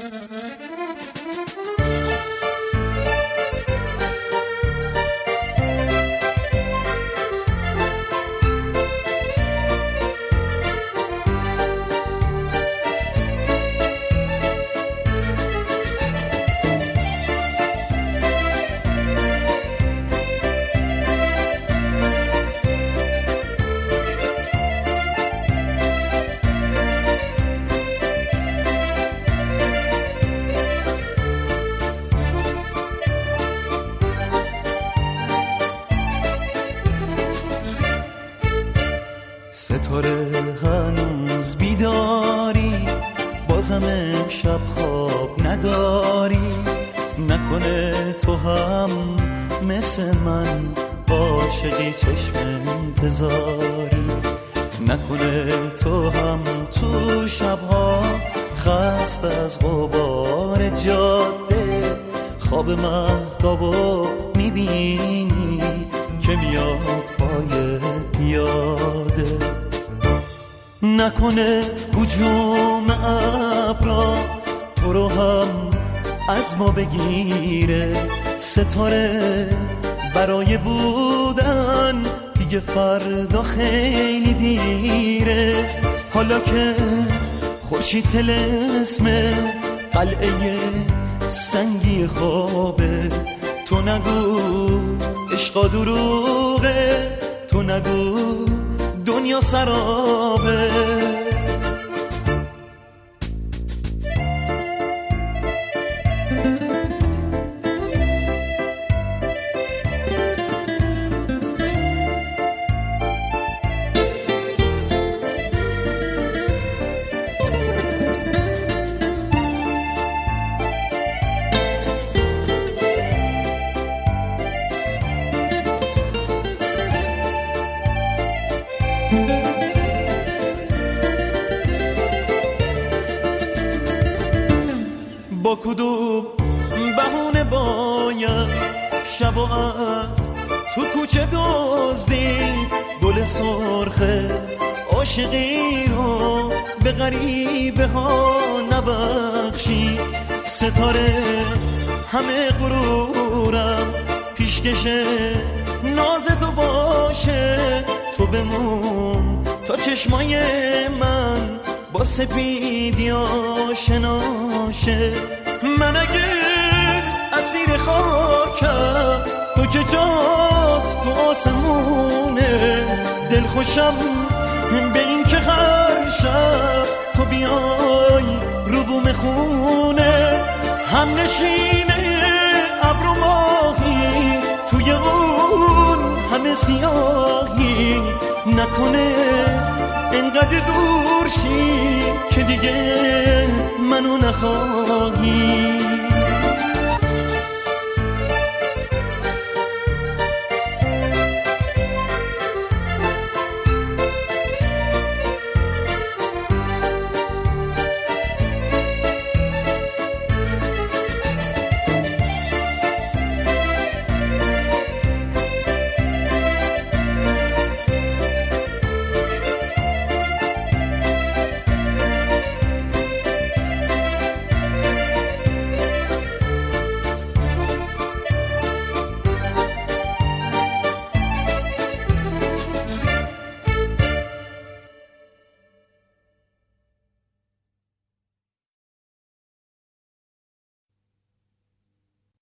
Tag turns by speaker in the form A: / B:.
A: ستاره هنوز بیداری، بازم امشب خواب نداری، نکنه تو هم مثل من عاشقی چشم انتظاری، نکنه تو هم تو شبها خسته از غبار جاده خواب مهتابو میبینی که میاد پای پیاده، نکنه هجوم ابرا تو رو هم از ما بگیره، ستاره برای بودن دیگه فردا خیلی دیره، حالا که خورشید طلسم قلعه سنگی خوابه، تو نگو عشقا دروغه، تو نگو دنیا سرابه. با کدوم بهونه باید شب و از تو کوچه دزدید گل سرخه عاشقی رو به غریبه ها نبخشید، ستاره همه غرورم پیشکشه ناز تو باشه، تو بمون تا چشمای من با سپیدی آشناشه، من اگه اسیر خاکم تو که جات تو آسمونه، دل خوشم به این که هر شب تو بیای رو بوم خونه، هم نشینه ابر و ماهی توی اون همه سیاهی، نکنه اینقدر دور شی که دیگه منو نخواهی.